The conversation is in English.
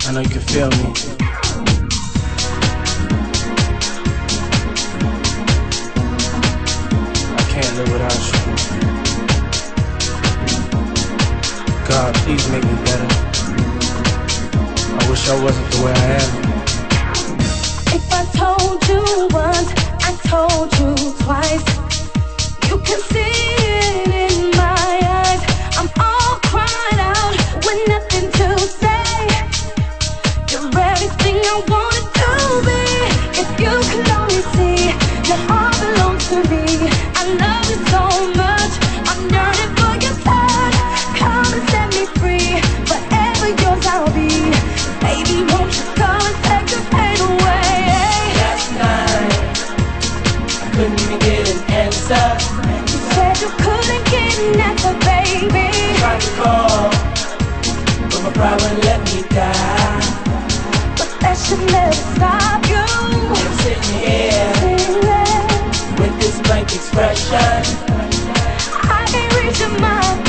I know you can feel me. I can't live without you. God, please make me better. I wish I wasn't the way I am. If I told you once, I told you twice. You can see it in my eyes. I'm all cried out with nothing to say. You're everything I wanted to be. If you could only see, your heart belongs to me. I love you so much, I'm yearning for your touch. Come and set me free, forever yours I'll be. Baby, won't you come and take the pain away? Last night, I couldn't even get an answer. You said you couldn't get an answer, baby. Tried to call, but my pride wouldn't let me die. But that should never stop you. I'm sitting here with this blank expression. I can't reach your mind.